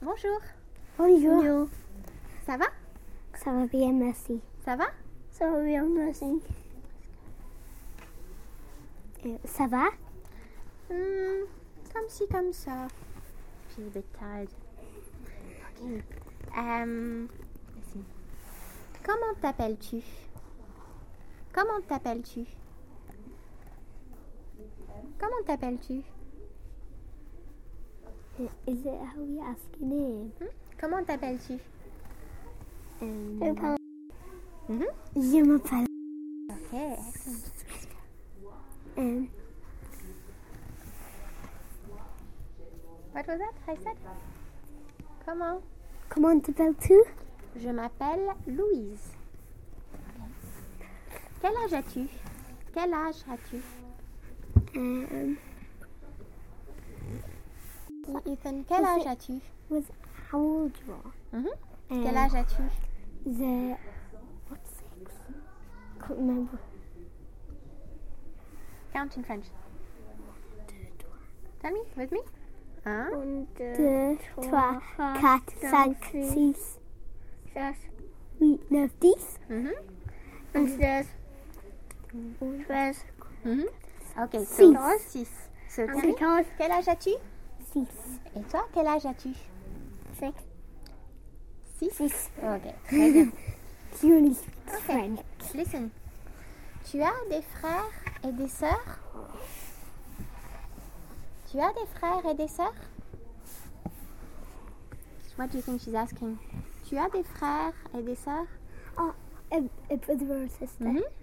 Bonjour. Bonjour. Ça va? Ça va bien, merci. Ça va? Ça va bien, merci. Ça va? Comme ci, comme ça. J'ai a bit tired. Ok. Ici. Comment t'appelles-tu? Comment t'appelles-tu? Comment t'appelles-tu? Is it how we ask your name? Comment t'appelles-tu? Je m'appelle. Ok, excellent. What was that I said? Comment? Comment t'appelles-tu? Je m'appelle Louise. Quel âge as-tu? Quel âge as-tu? Ethan, quel âge as-tu? How old you are? Quel âge as-tu? What's 6? Can't remember. Count in French. Tell me, with me. 1, 2, 3, 4, 5, 6, 7, 8, 9, 10. 11, 12, 13. Ok, Six. 6. So, 14. quel âge as-tu? 6. Et toi, quel âge as-tu? 6. 6. Ok, très bien. You only speak French. Listen. Tu as des frères et des sœurs? Tu as des frères et des sœurs? What do you think she's asking? Tu as des frères et des sœurs? Oh, a brother or a sister.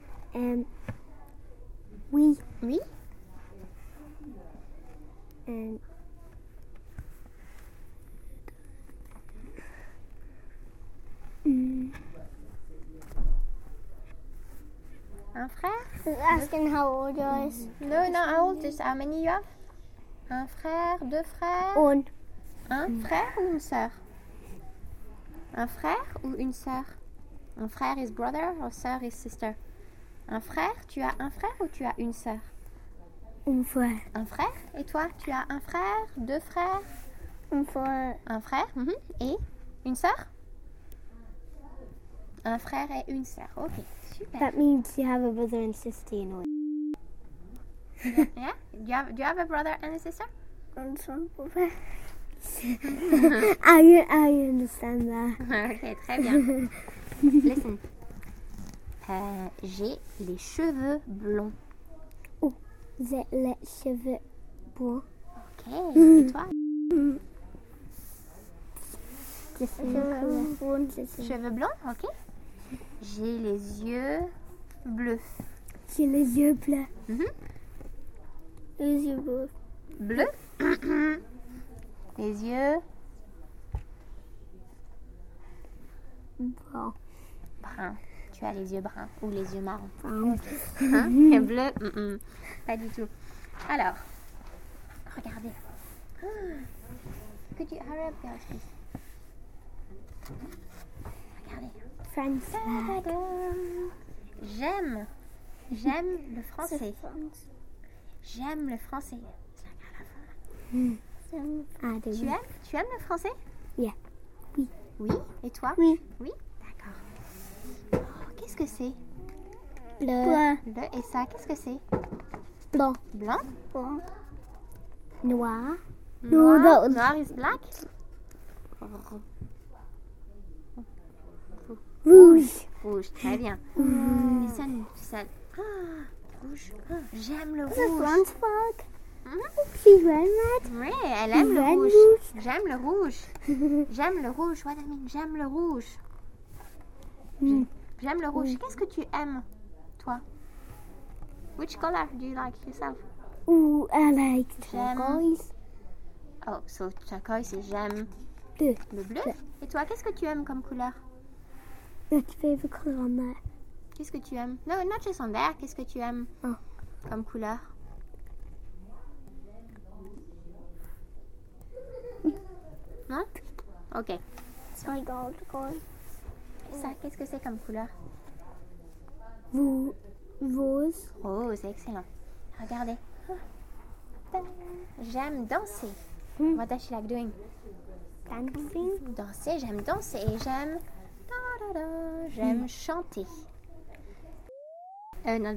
Oui. Un frère? Asking how old you is. No, not how old, just how many you have? Un frère, deux frères? One. Un frère ou une sœur? Un frère ou une sœur? Un frère is brother or sœur is sister? Un frère, tu as un frère ou tu as une sœur? Un frère. Un frère? Et toi, tu as un frère, deux frères? Un frère. Un frère? Et une sœur? Un frère et une sœur. Ok, super. That means you have a brother and sister in one. Yeah? Do you have a brother and a sister? I understand that. Ok, très bien. Listen. J'ai les cheveux blonds. J'ai les cheveux blonds. Ok, et toi? Cheveux blancs, ok. J'ai les yeux bleus. J'ai les yeux bleus. Les yeux bleus. Bleus? Les yeux Brun. bruns. Tu as les yeux bruns ou les yeux marrons. Brun. Et bleu? Pas du tout. Alors, regardez. Could you hurry up, girls, please? Regardez. French flag. J'aime le français. J'aime le français. Tu aimes le français? Yeah. Oui. Oui. Et toi? Oui. Oui. D'accord. Oh, qu'est-ce que c'est? Bleu. Et ça, qu'est-ce que c'est? Blanc. Blanc? Blanc. Noir. Noir. Noir is black? Rouge. Rouge, très bien. Listen, rouge. J'aime le rouge. French flag. She's wearing red. Oui, elle aime le Red rouge. rouge. J'aime le rouge. J'aime le rouge. What I mean, j'aime le rouge. J'aime le rouge. Qu'est-ce que tu aimes, toi? Which color do you like yourself? Ooh, I like J'aime. turquoise. Oh, so turquoise, c'est j'aime Bleu. le bleu. Et toi, qu'est-ce que tu aimes comme couleur? What's your favorite color on that? Qu'est-ce que tu aimes? No, not just on there. Qu'est-ce que tu aimes comme couleur? Non? Ok. My gold. Ça, qu'est-ce que c'est comme couleur? Rose. Oh, c'est excellent. Regardez. J'aime danser. What does she like doing? Dancing. Danser, j'aime danser et j'aime... J'aime chanter. Non.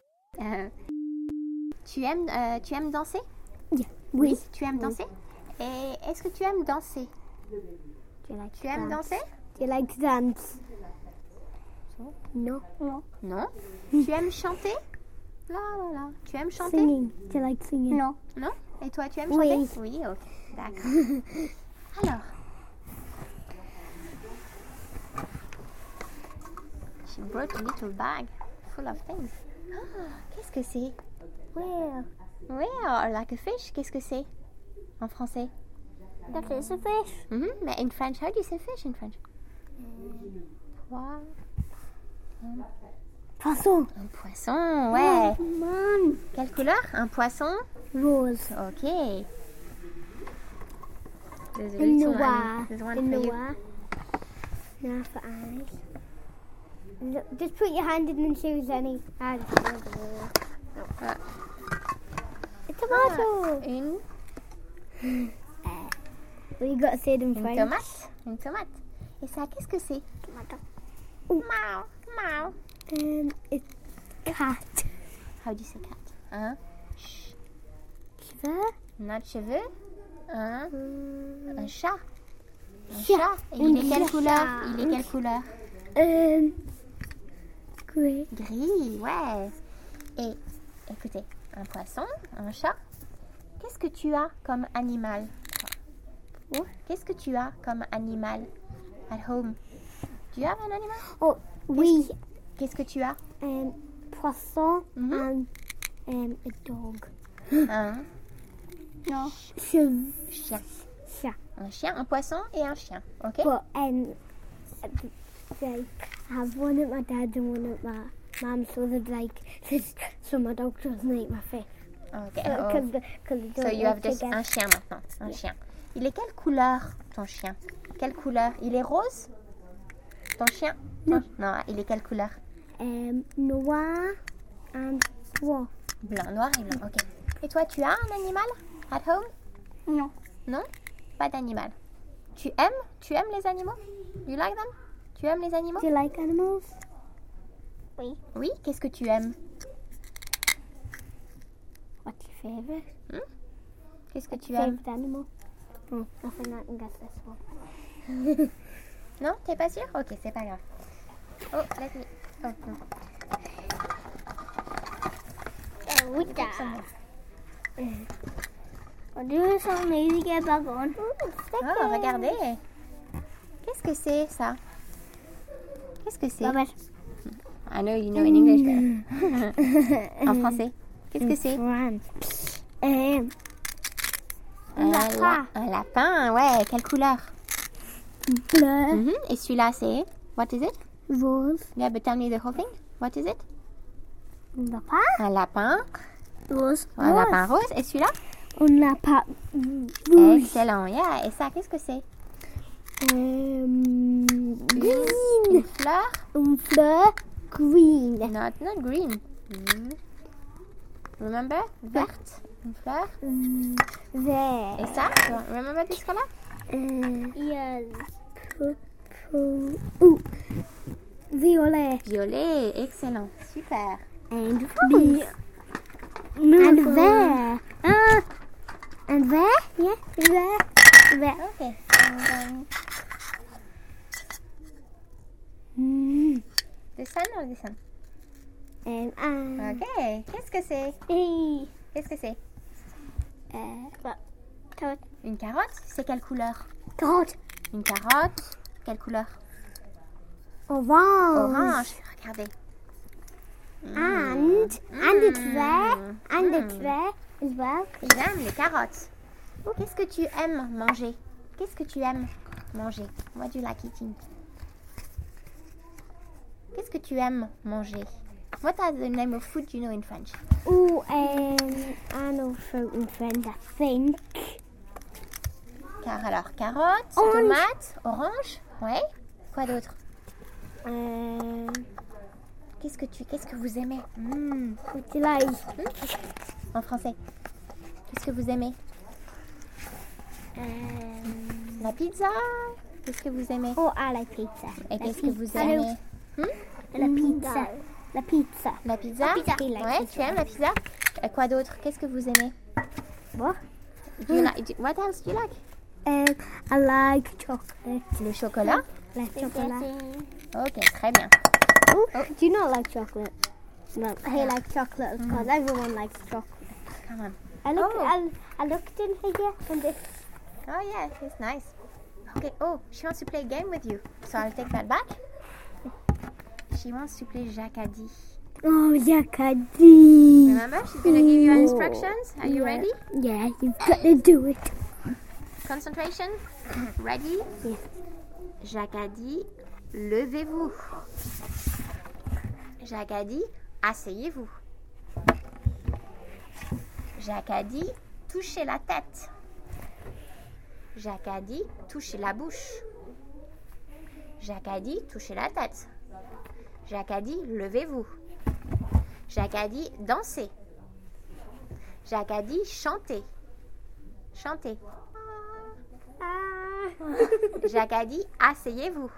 Tu aimes danser? Yeah. Oui. Tu aimes danser? Et est-ce que tu aimes danser? Do you like Tu aimes danser? Do you like to dance? No. Non. Tu aimes chanter? La la la. Tu aimes chanter? Singing. Do you like singing? No. Non? Et toi, tu aimes Oui. chanter? Oui, ok. D'accord. Alors. She brought a little bag full of things. Ah, qu'est-ce que c'est? Where? Well, like a fish. Qu'est-ce que c'est? En français? That is a fish. Mais in French, how do you say fish in French? Poisson. Un poisson, ouais. Man. Quelle couleur? Un poisson? Rose. Ok. There's a In the little one. wa. There's one In for the you. wa. Now for eyes. Look, just put your hand in and choose any. A tomato. Une Well, you got to say it in French. tomate. Une tomate. Et ça, qu'est-ce que c'est? Tomato. Mau. Mau. It's cat. How do you say cat? Un Cheveux. not cheveux. Un chat. Un Chat. chat. Et il est quelle Un couleur? chat. Il est quelle couleur? Grey. Gris, ouais. Et écoutez, un poisson, un chat. Qu'est-ce que tu as comme animal? Qu'est-ce que tu as comme animal at home? Do you have an animal? Oh, oui. Qu'est-ce que tu as? Poisson Mhm. and a dog. Un No. chien. Chat. Un chien, un poisson et un chien. Ok? But they have one at my dad's and one at my mum's, so they'd like so my dog doesn't eat my fish. Ok. So You have just un chien maintenant. Un chien. Il est quelle couleur ton chien? Quelle couleur? Il est rose? Ton chien? Non. Non, il est quelle couleur? Noir and what? Blanc, noir et blanc. Ok. Et toi, tu as un animal at home? No. Non? Pas d'animal. Tu aimes les animaux? You like them? Tu aimes les animaux? Do you like animals? Oui. Oui, qu'est-ce que tu aimes? What's your favorite? Qu'est-ce que tu aimes? Favorite animal? Oh, I think I can guess this one. Non, t'es pas sûr? Ok, c'est pas grave. Oh, let me... Oh, non. Do some maybe get back on. Oh, regardez. Qu'est-ce que c'est, ça? Qu'est-ce que c'est? Robert. I know you know in English, but... En français. Qu'est-ce que c'est? Un lapin, ouais. Quelle couleur? Bleu. Et celui-là, c'est... What is it? Rose. Yeah, but tell me the whole thing. What is it? Lapin. Un lapin. Rose. Un lapin rose. Et celui-là? Un lapin rouge. Excellent, yeah. Et ça, qu'est-ce que c'est? Green. Une fleur? Une fleur green. Not green. Remember? Verte. Une fleur. Vert. Et ça? Remember this color? Yes. Purple. Violet. Violet. Excellent. Super. And blue. And vert. And vert? Yeah. Vert. Ok. The sun or the sun? Ok. Qu'est-ce que c'est? Qu'est-ce que c'est? Une carotte? C'est quelle couleur? Carotte. Une carotte. Quelle couleur? Orange. Orange. Regardez. And it's there. And it's there as well. J'aime les carottes. Qu'est-ce que tu aimes manger? Qu'est-ce que tu aimes manger? What do you like eating? Qu'est-ce que tu aimes manger? What are the name of food you know in French? Oh, I know fruit and friend, I think. Car alors, carotte, Orange. tomate, orange. Ouais. Quoi d'autre? Qu'est-ce que vous aimez? What do you like? En français. Qu'est-ce que vous aimez? La pizza. Qu'est-ce que vous aimez? Oh, I like pizza. Et qu'est-ce que vous aimez? La pizza. La pizza. La pizza? He likes Ouais, pizza. tu aimes la pizza? Quoi d'autre? Qu'est-ce que vous aimez? What? What else do you like? I like chocolate. Le chocolat? Like chocolate. Ok, très bien. Oh, do you not like chocolate? No, I like chocolate because everyone likes chocolate. Come on. I looked in here and this. Oh yeah, it's nice. Okay. Oh, she wants to play a game with you. So I'll take that back. She wants to play Jacadi. Oh, Jacadi. Remember, she's gonna give you instructions. Are you ready? Yeah, you've got to do it. Concentration. Ready? Yes. Jacadi, levez-vous. Jacadi, asseyez-vous. Jacadi, touchez la tête. Jacadi, touchez la bouche. Jacadi, touchez la tête. Jacadi, levez-vous. Jacadi, dansez. Jacadi, chantez. Chantez. Jacadi, asseyez-vous.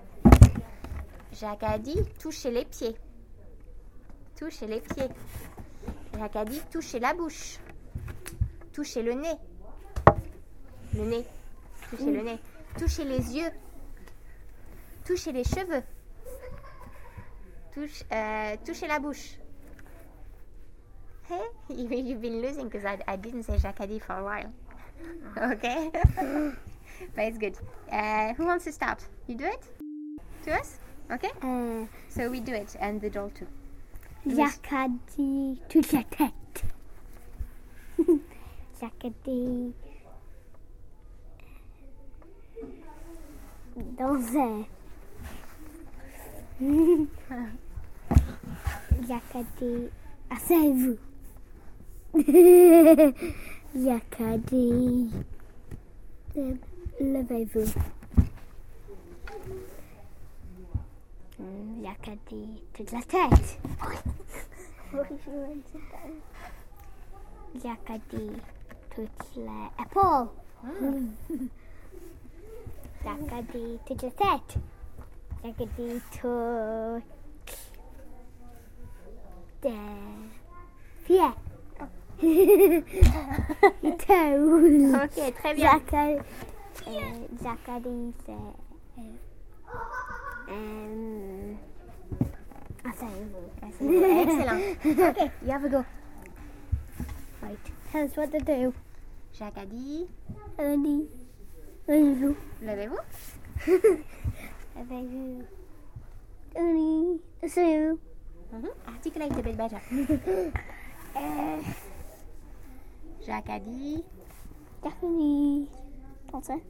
Jacadi, touchez les pieds. Touchez les pieds. Jacadi, touchez la bouche. Touchez le nez. Le nez. Touchez le nez. Touchez les yeux. Touchez les cheveux. Touchez la bouche. Hey, you've been losing because I didn't say Jacadi for a while. Okay? But it's good. Who wants to start? You do it? To us? Okay? So we do it and the doll too. Jacadi, touche la tête. Jacadi, danser. Jacadi, asseyez-vous. Jacadi, levez-vous. Jacadi, toute la tête. Jacadi, toute l'épaule. Jacadi, toute la tête. Jacadi, toute les pieds. Ok, très bien. Jacadi, c'est... asseyez-vous. Excellent. Okay, you have a go. Right. Tell us what to do. Jacadi, Ready. Levez-vous. levez-vous. Levez-vous. Ready. Asseyez-vous. Articulate a bit better. Jacadi, Jacadi. Dansez.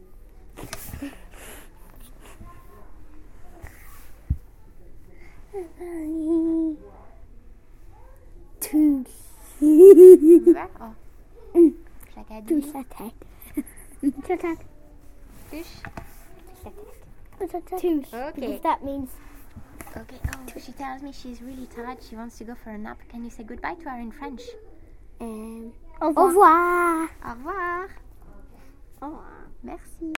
Touche. oh. Jacadi, Touche la tête. Touche la tête. touche. Touche. Okay. Because that means Okay, oh, she tells me she's really tired. She wants to go for a nap. Can you say goodbye to her in French? au revoir. Au revoir. Au revoir. Merci.